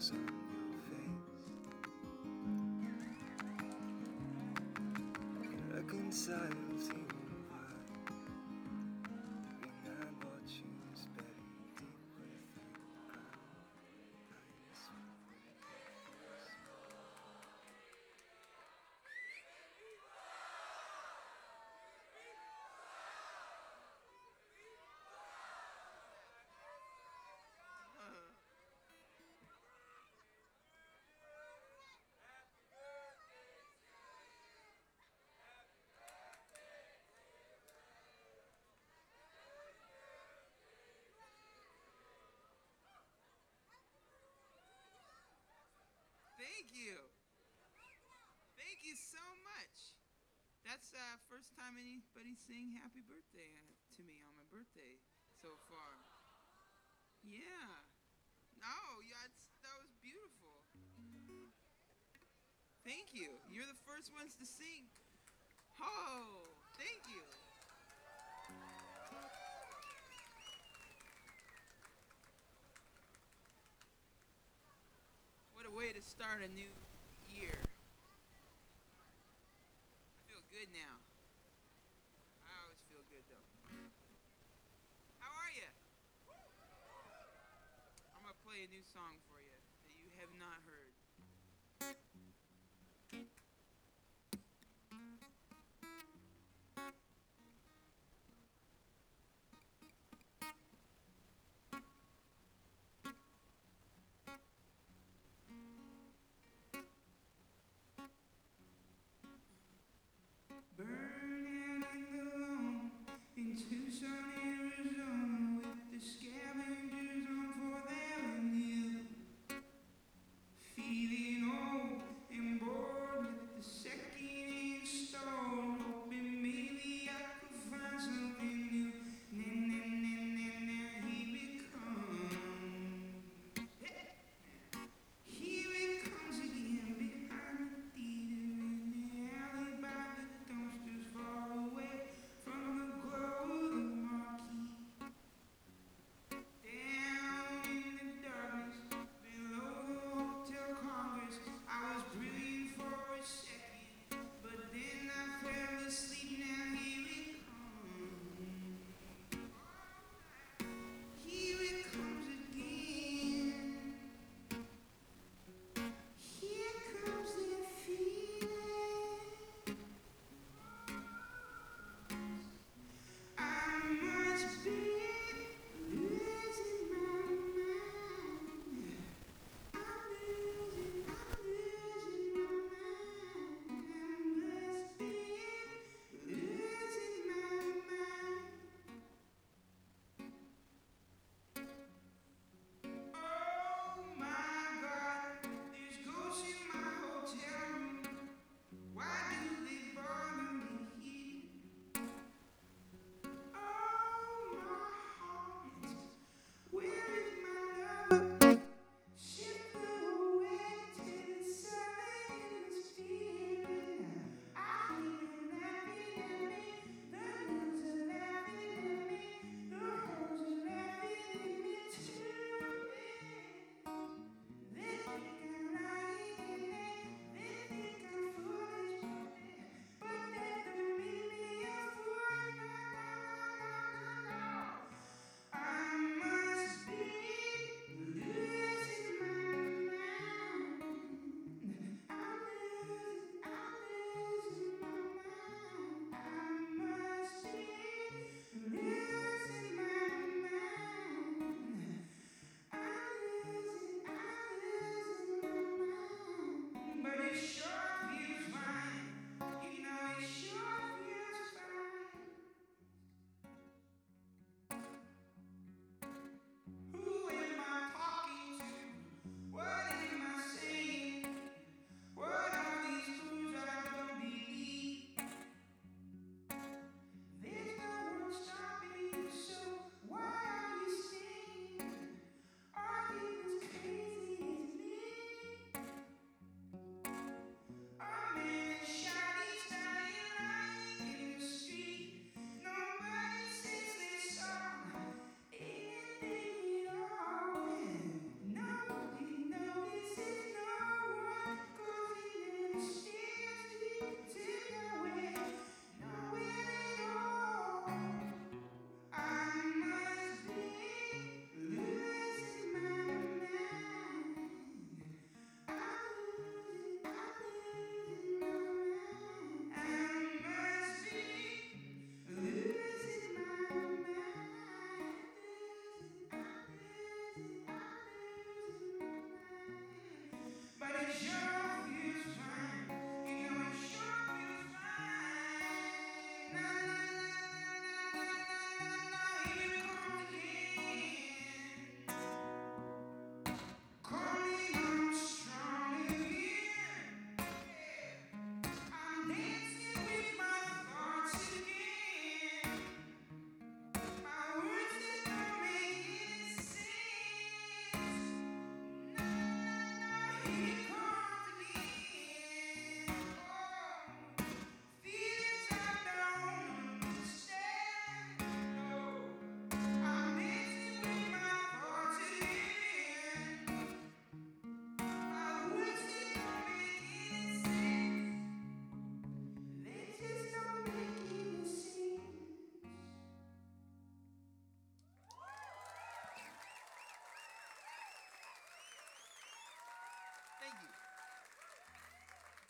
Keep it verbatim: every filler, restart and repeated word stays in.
smiles on your face, reconciled to your heart. The green-eyed watchers buried deep within the ground. Thank you. Thank you so much. That's the uh, first time anybody saying happy birthday to me on my birthday so far. Yeah. No, yeah, it's, that was beautiful. Thank you. You're the first ones to sing. Oh, thank you. What a way to start a new year. I feel good now. I always feel good though. How are you? I'm gonna play a new song for you that you have not heard.